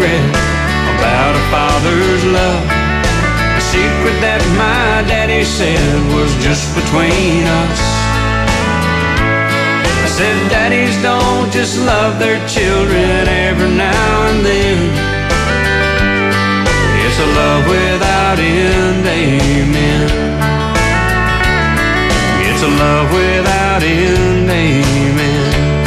secret about a father's love. A secret that my daddy said was just between us. I said daddies don't just love their children every now and then. It's a love without end, amen. It's a love without end, amen.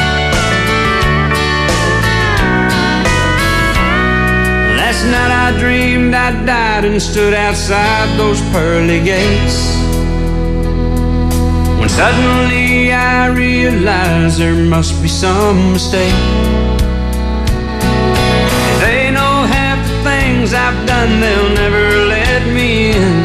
Last night I dreamed I died and stood outside those pearly gates, when suddenly I realized there must be some mistake. If they know half the things I've done, they'll never let me in.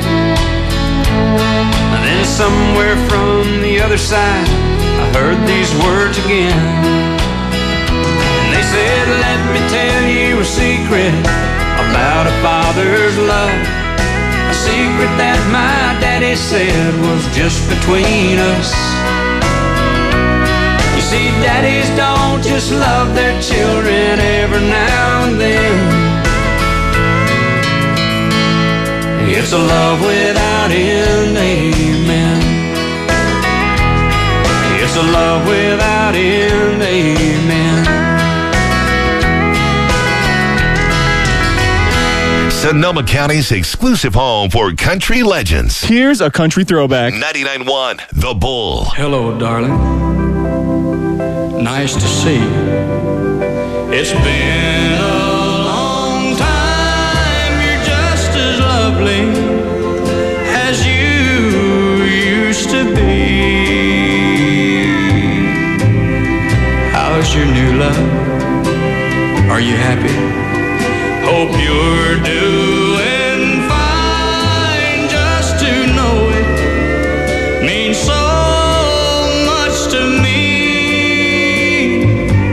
And then somewhere from the other side I heard these words again. And they said, let me tell you a secret about a father's love. A secret that my daddy said was just between us. You see, daddies don't just love their children every now and then. It's a love without end, amen. It's a love without end, amen. Sonoma County's exclusive home for country legends. Here's a country throwback. 99.1 The Bull. Hello, darling. Nice to see you. It's been a long time. You're just as lovely as you used to be. How's your new love? Are you happy? Hope you're doing fine. Just to know it means so much to me.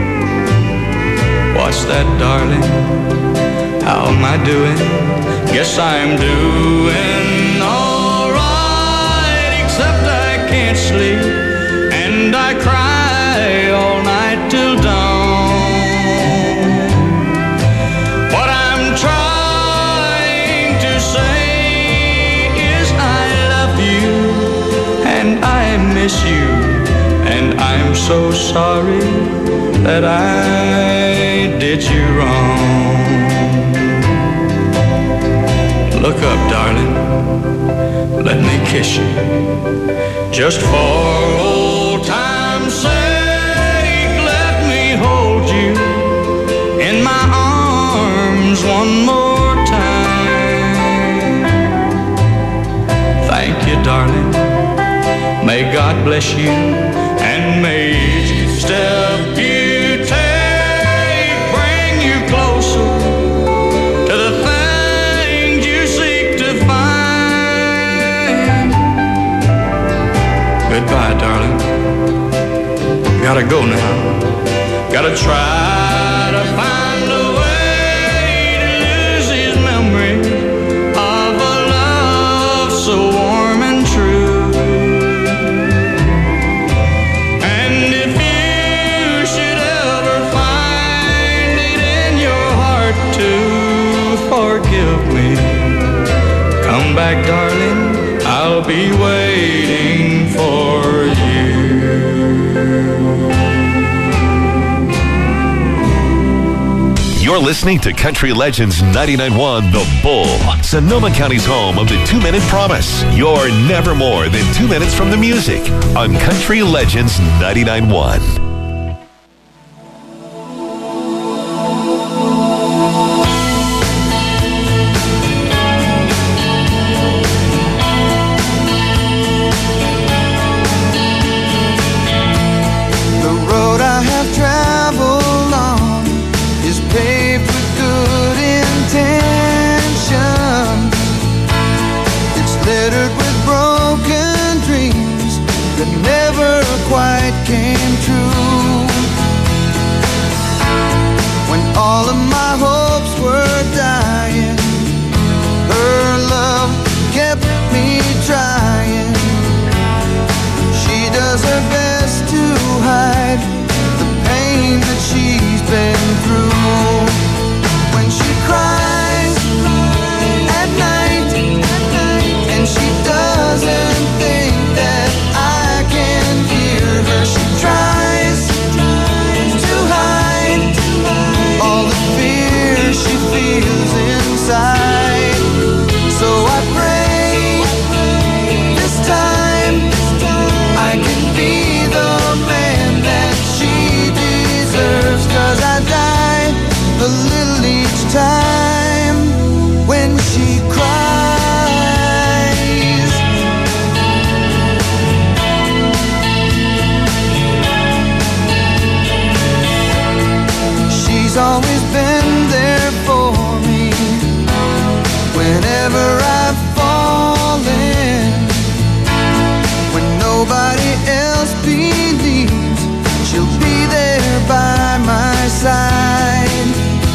What's that, darling? How am I doing? Guess I'm doing all right, except I can't sleep and I cry all night till dawn. Miss you, and I'm so sorry that I did you wrong. Look up, darling, let me kiss you, just for old time's sake. Let me hold you in my arms one more time. Thank you, darling. May God bless you, and may each step you take bring you closer to the things you seek to find. Goodbye, darling. Gotta go now. Gotta try to find a way to lose his memory of a love so warm and true. Forgive me. Come back, darling. I'll be waiting for you. You're listening to Country Legends 99.1 The Bull, Sonoma County's home of the 2-minute promise. You're never more than 2 minutes from the music on Country Legends 99.1. Littered with broken dreams that never quite came true. little each time when she cries. She's always been there for me whenever I've fallen, when nobody else believes she'll be there by my side.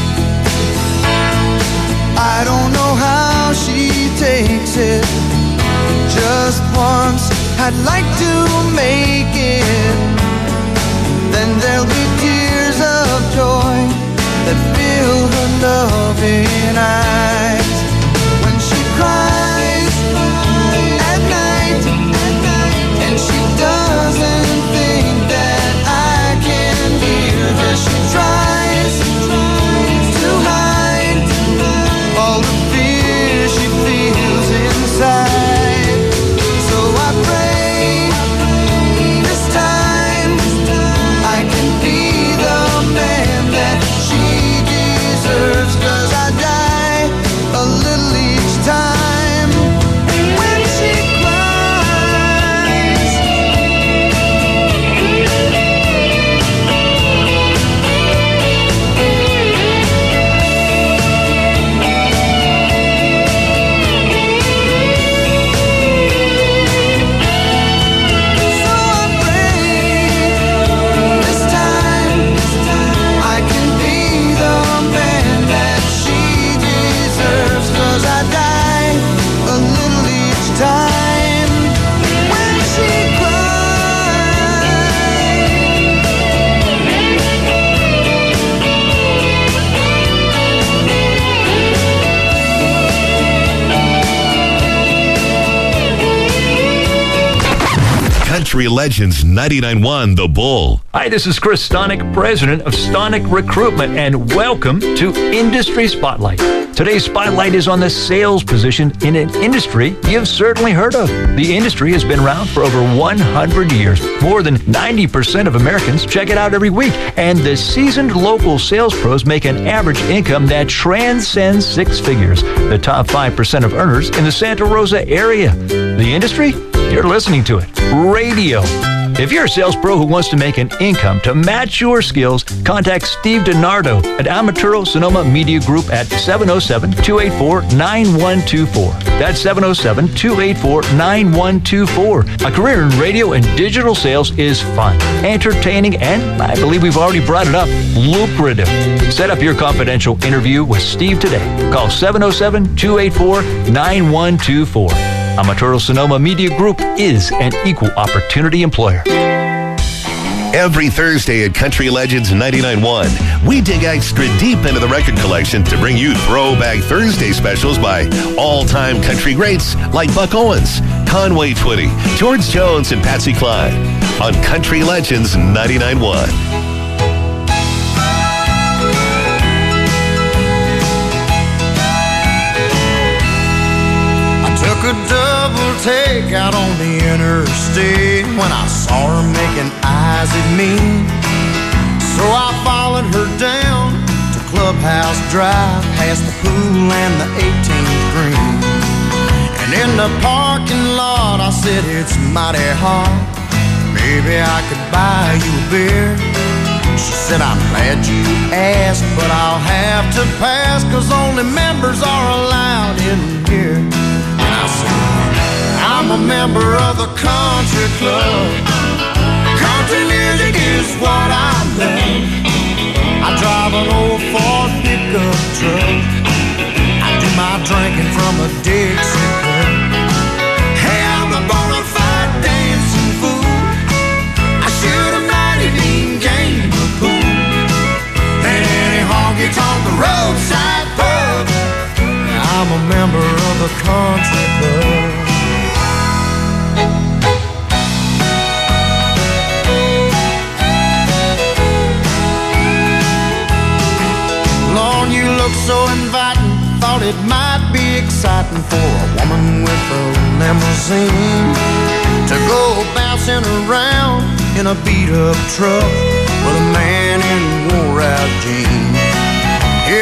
I don't know how she takes it. Just once I'd like to make it. Then there'll be tears of joy that fill her loving eyes. When she cries at night and she doesn't think that I can hear her, she tries to hide all the fear she feels inside. So I pray this time I can be the man that she deserves, 'cause I die a little each time when she cries. So I pray this time I can be the man that she deserves, 'cause I die a little each time when she Country Legends 99.1 The Bull. Hi, this is Chris Stonick, president of Stonick Recruitment, and welcome to Industry Spotlight. Today's spotlight is on the sales position in an industry you've certainly heard of. The industry has been around for over 100 years. More than 90% of Americans check it out every week, and the seasoned local sales pros make an average income that transcends six figures. The top 5% of earners in the Santa Rosa area. The industry? You're listening to it. Radio. If you're a sales pro who wants to make an income to match your skills, contact Steve DiNardo at Amaturo Sonoma Media Group at 707-284-9124. That's 707-284-9124. A career in radio and digital sales is fun, entertaining, and I believe we've already brought it up, lucrative. Set up your confidential interview with Steve today. Call 707-284-9124. Amaturo Sonoma Media Group is an equal opportunity employer. Every Thursday at Country Legends 99.1, we dig extra deep into the record collection to bring you Throwback Thursday specials by all-time country greats like Buck Owens, Conway Twitty, George Jones, and Patsy Cline on Country Legends 99.1. Took a double take out on the interstate when I saw her making eyes at me. So I followed her down to Clubhouse Drive, past the pool and the 18th green. And in the parking lot I said, it's mighty hot, maybe I could buy you a beer. She said, I'm glad you asked, but I'll have to pass, 'cause only members are allowed in here. I said, I'm a member of the country club. Country music is what I love. I drive an old Ford pickup truck. I do my drinking from a Dixie cup. Hey, I'm a bona fide dancing fool. I shoot a mighty mean game of pool. And any honky-tonk roadside pub, I'm a member of the country club. Lord, you look so inviting. Thought it might be exciting for a woman with a limousine to go bouncing around in a beat-up truck with a man in wore-out jeans.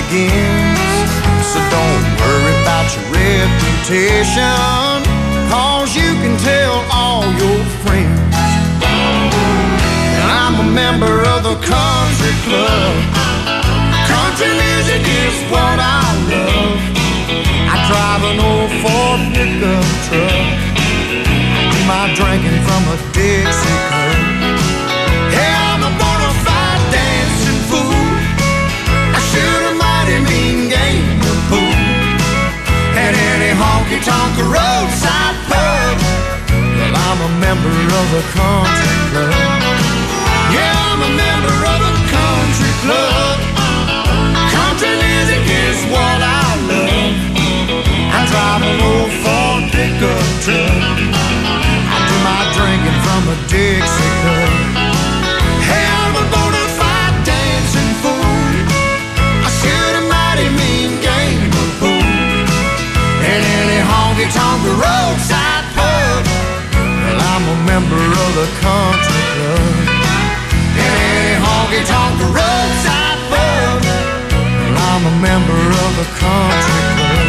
begins. So don't worry about your reputation, 'cause you can tell all your friends. And I'm a member of the country club. Country music is what I love. I drive an old Ford pickup truck. I do my drinking from a Dixie cup. Hey, I'm a bona fide dancing fool. I shoot a mighty mean game of pool at any honky-tonk roadside pub. Well, I'm a member of the country club. Yeah, I'm a member of the country club. Country music is what I love. I drive an old Ford pickup truck. I do my drinking from a Dixie cup. Hey, I'm a bona fide dancing fool. I shoot a mighty mean game of pool at any honky-tonk roadside pub. Well, I'm a member of the country club. At any honky-tonk roadside pub. Well, I'm a member of the country club.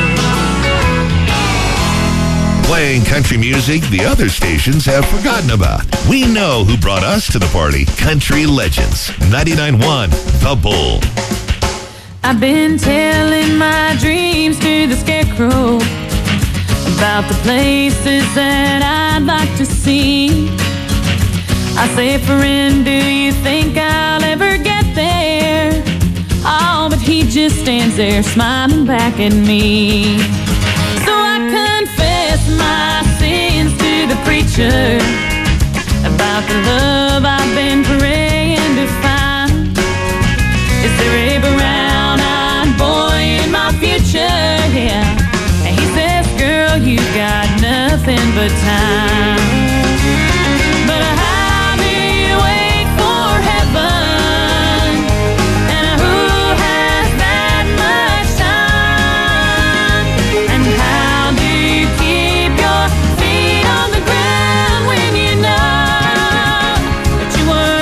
Playing country music the other stations have forgotten about. We know who brought us to the party. Country Legends, 99.1 The Bull. I've been telling my dreams to the scarecrow about the places that I'd like to see. I say, friend, do you think I'll ever get there? Oh, but he just stands there smiling back at me. So I confess my sins to the preacher about the love I've been praying to find. Is there a brown-eyed boy in my future? Yeah. And he says, girl, you got nothing but time. But how do you wait for heaven? And who has that much time? And how do you keep your feet on the ground when you know that you were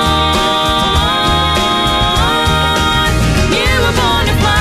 born? You were born to fly.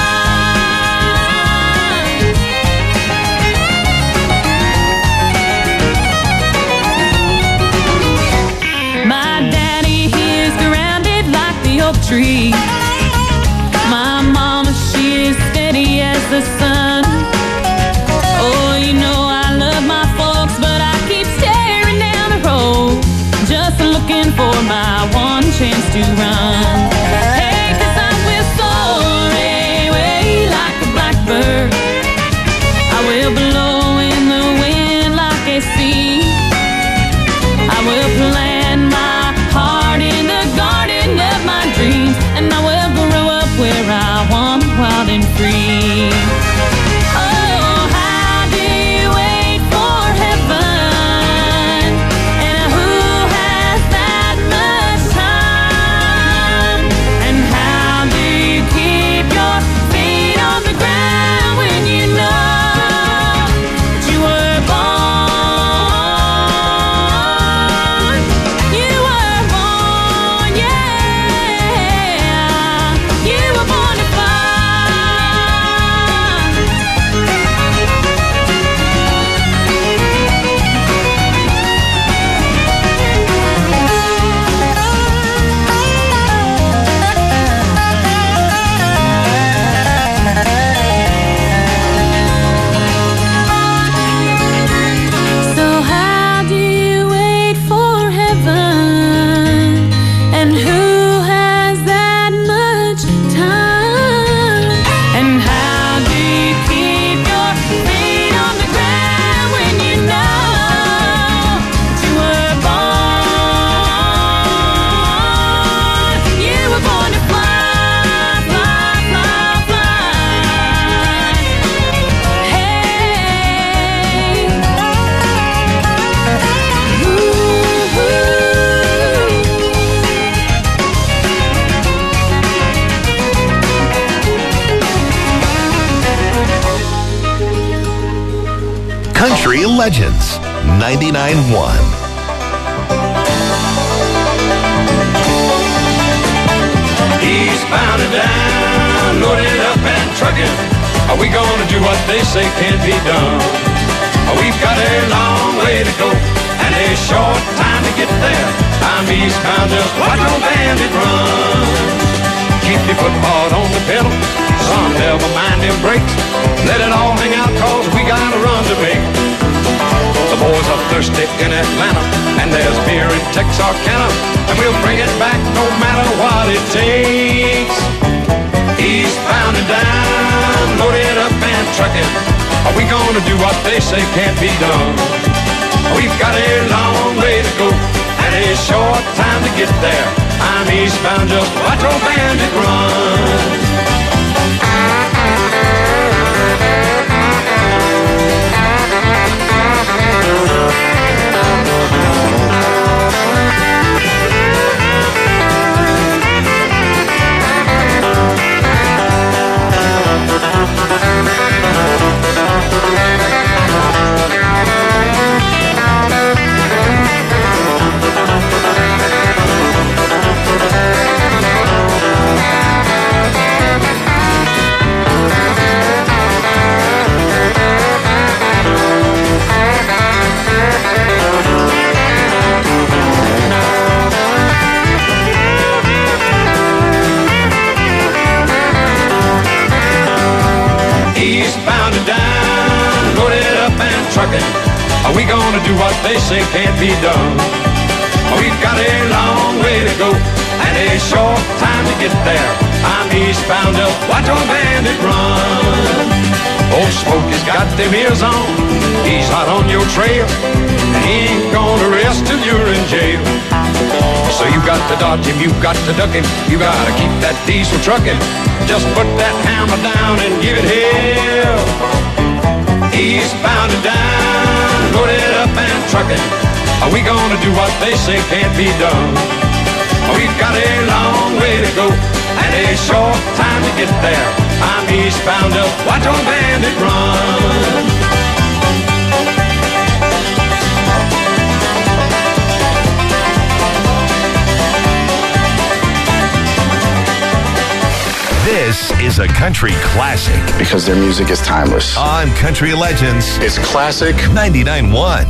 My daddy, he is grounded like the oak tree. My mama, she is steady as the sun. Oh, you know I love my folks, but I keep staring down the road, just looking for my one chance to run. Hey, 'cause I will soar away like a blackbird. I will blow in the wind like a sea. I will plant my heart in the garden of my dreams, and I will grow up where I want, wild and free. Oh, how do you wait for heaven? And who has that much time? And how do you keep your feet on the ground when you know that you were born? You were born, yeah. You were born to fly. So how do you wait for heaven? And who has that much time? And how do you keep your feet on the ground when you know that you were born? You were born to fly, fly, fly, fly. Hey. Country Legends, 99.1. Eastbound and down, loaded up trucking. Are we gonna do what they say can't be done? We've got a long way to go and a short time to get there. I'm eastbound, just watch old bandit run. Keep your foot hard on the pedal, son, never mind them brakes. Let it all hang out, cause we got a run to make. The boys are thirsty in Atlanta, and there's beer in Texarkana, and we'll bring it back no matter what it takes. Eastbound and down, loaded up and trucking. Are we gonna do what they say can't be done? We've got a long way to go and a short time to get there. I'm eastbound, just watch old bandit run. Eastbound and down, loaded up and trucking. Are we gonna do what they say can't be done? We've got a long way to go and a short time to get there. I'm eastbound, just watch old bandit run. Old Smokey's got them ears on, he's hot on your trail, and he ain't gonna rest till you're in jail. So you got to dodge him, you got to duck him, you gotta keep that diesel trucking. Just put that hammer down and give it hell. Eastbound and down, loaded up and trucking. Are we gonna do what they say can't be done? We've got a long way to go and a short time to get there. I'm eastbound, just watch old bandit run. This is a country classic. Because their music is timeless. On Country Legends. It's classic. 99.1.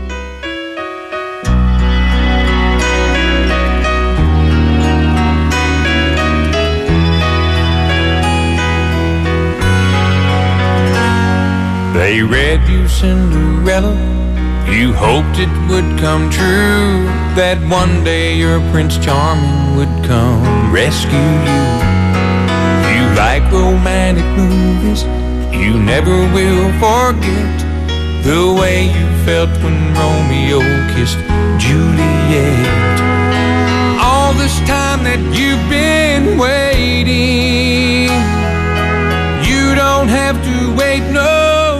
They read you Cinderella, you hoped it would come true, that one day your Prince Charming would come rescue you. You like romantic movies, you never will forget the way you felt when Romeo kissed Juliet. All this time that you've been waiting, you don't have to wait no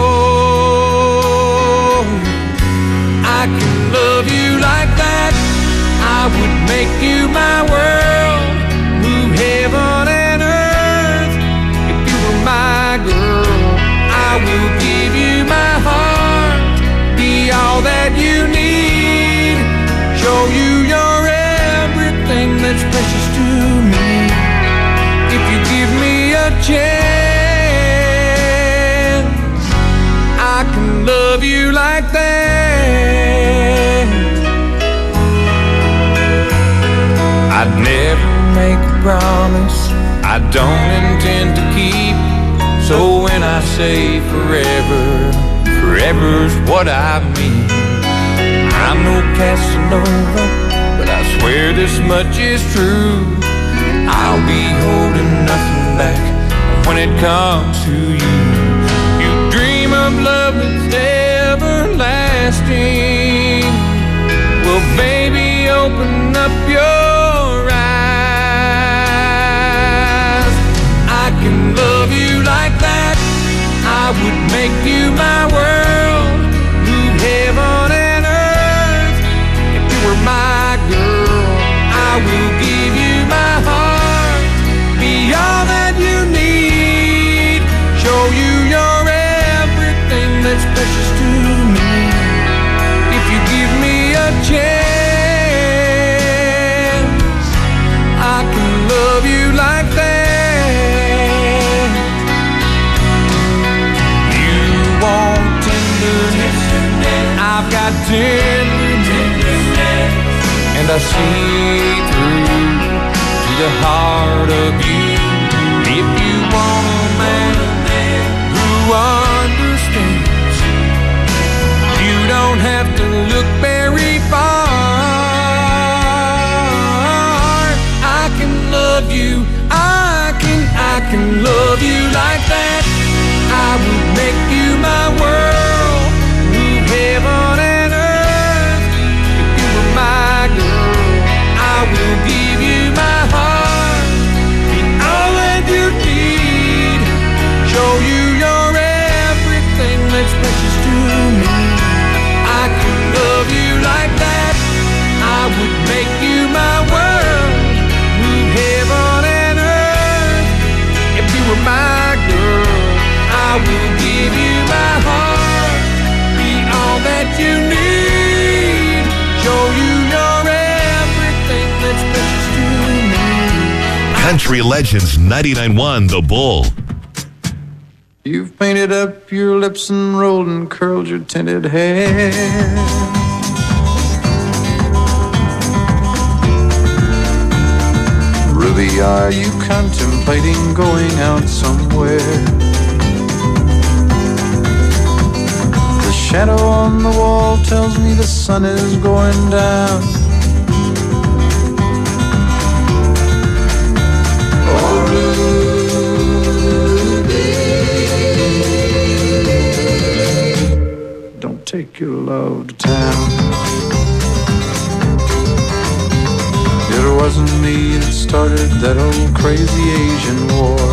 more. I can love you like that, I would make you my world, move heaven and earth if you were my girl. I will give you my heart, be all that you need, show you you're everything that's precious to me. If you give me a chance, I can love you like that. I'd never make a promise I don't intend to keep. So when I say forever, forever's what I mean. I'm no Casanova, but I swear this much is true. I'll be holding nothing back when it comes to you. You dream of love that's everlasting. Well, baby, open up your eyes. I can love you like that, I would make you my world, move heaven and earth if you were my girl. I will give you my heart, be all that you need, show you you're everything that's precious to me. If you give me a chance, I can love you like that. see through to the heart of you. If you want a man who understands, you don't have to look very far. I can love you, I can love you like that. I would make you my world, move heaven and earth. If you were my girl, I will give you my heart, be all that you need, show you you're everything that's precious to me. I can love you like that. I would make you my world, move heaven and earth. If you were my girl, I will give you my heart, be all that you need, show you you're everything that's precious to me. Country Legends 99.1 The Bull. You've painted up your lips and rolled and curled your tinted hair. Ruby, are you contemplating going out somewhere? The shadow on the wall tells me the sun is going down. Oh, Ruby, don't take your love to town. It wasn't me that started that old crazy Asian war,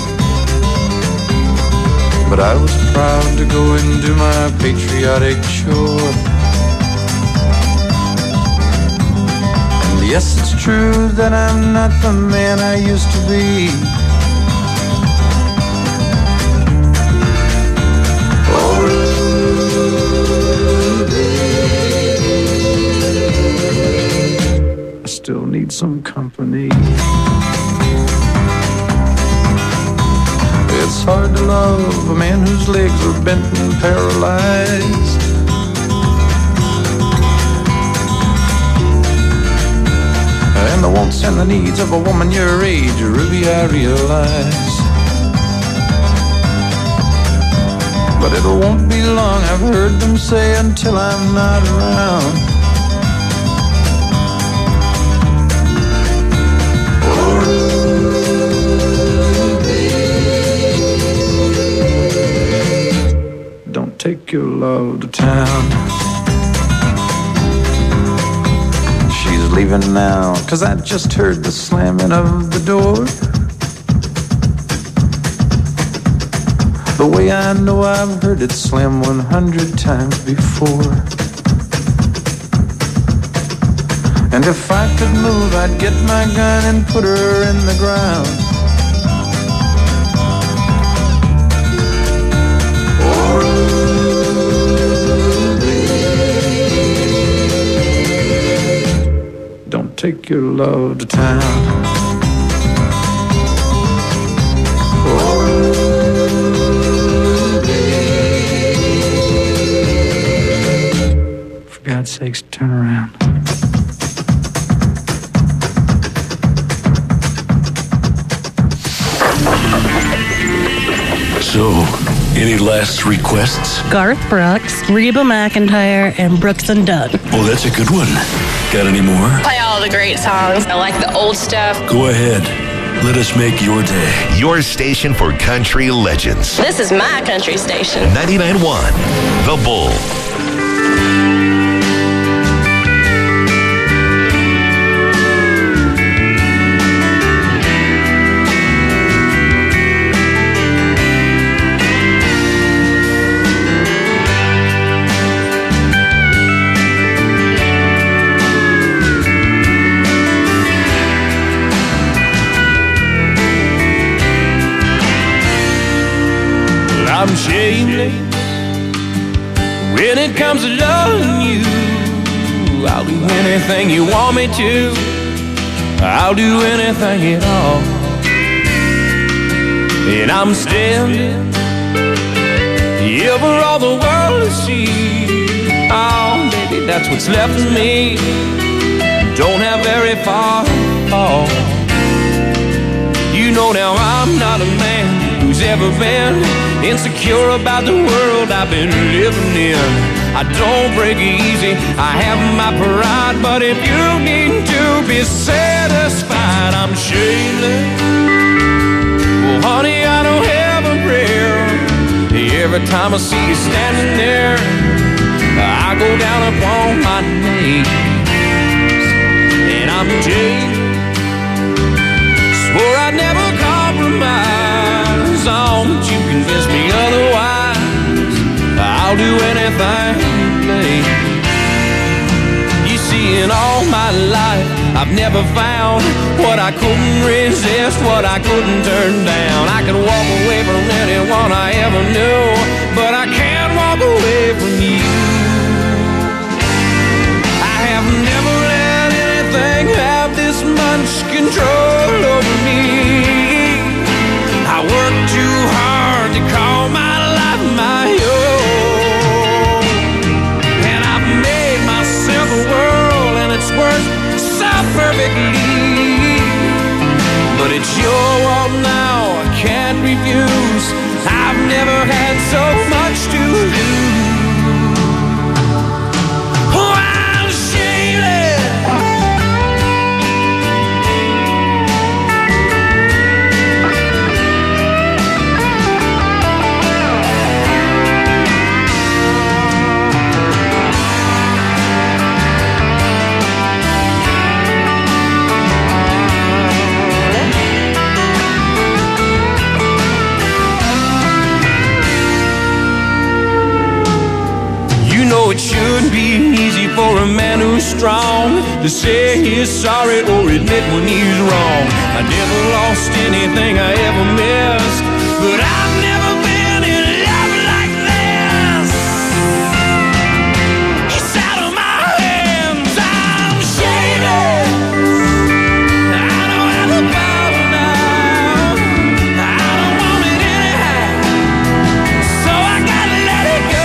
but I was proud to go and do my patriotic chore. And yes, it's true that I'm not the man I used to be. Oh, Ruby, I still need some company. It's hard to love a man whose legs are bent and paralyzed, and the wants and the needs of a woman your age, Ruby, I realize. But it won't be long, I've heard them say, until I'm not around. Take your love to town. She's leaving now, 'cause I just heard the slamming of the door. The way I know I've heard it slam 100 times before. And if I could move, I'd get my gun and put her in the ground. Take your love to town. Oh, for God's sakes, turn around. So, any last requests? Garth Brooks, Reba McEntire, and Brooks and Dunn. Oh, that's a good one. Got any more? Play all the great songs. I like the old stuff. Go ahead. Let us make your day. Your station for country legends. This is my country station. 99.1 The Bull. I'm shameless when it comes to loving you. I'll do anything you want me to. I'll do anything at all. And I'm standing here for all the world to see. Oh, baby, that's what's left of me. don't have very far to fall. You know now I'm not a man who's ever been insecure about the world I've been living in. I don't break easy, I have my pride, but if you need to be satisfied, I'm shameless. Well, honey, I don't have a prayer. Every time I see you standing there, I go down upon my knees, and I'm Jake. Swore I'd never compromise on, but you convince me otherwise. I'll do anything, please. You see, in all my life, I've never found what I couldn't resist, what I couldn't turn down. I could walk away from anyone I ever knew, but I can't walk away from you. I have never let anything have this much control over me. I work too hard to call my life my own, and I've made myself a world, and it's worked so perfectly. But it's your world now, I can't refuse. I've never had so much to lose. Oh, I'm shameless. It shouldn't be easy for a man who's strong to say he's sorry or admit when he's wrong. I never lost anything I ever missed, but I've never been in love like this. It's out of my hands, I'm shameless. I don't have the power now, I don't want it anyhow, so I gotta let it go.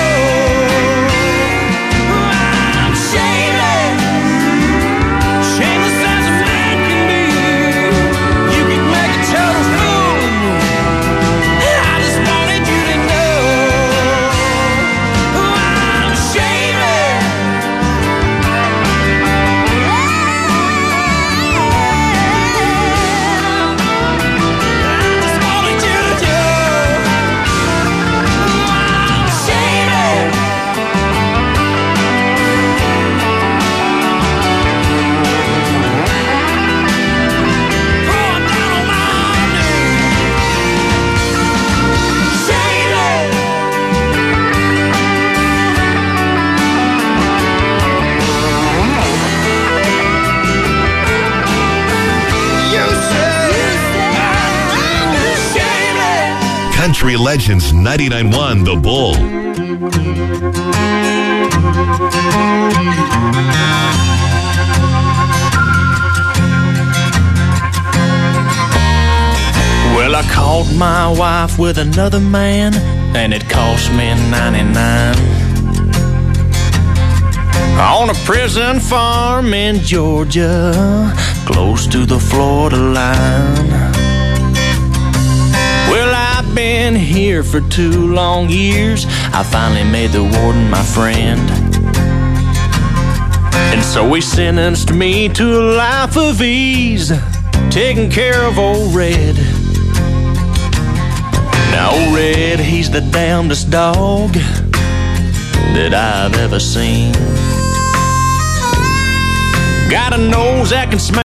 Country Legends 99.1 The Bull. Well, I caught my wife with another man, and it cost me 99. On a prison farm in Georgia, close to the Florida line. Well, I've been here for 2 long years. I finally made the warden my friend, and so he sentenced me to a life of ease, taking care of old Red. Now old Red, he's the damnedest dog that I've ever seen. Got a nose that can smell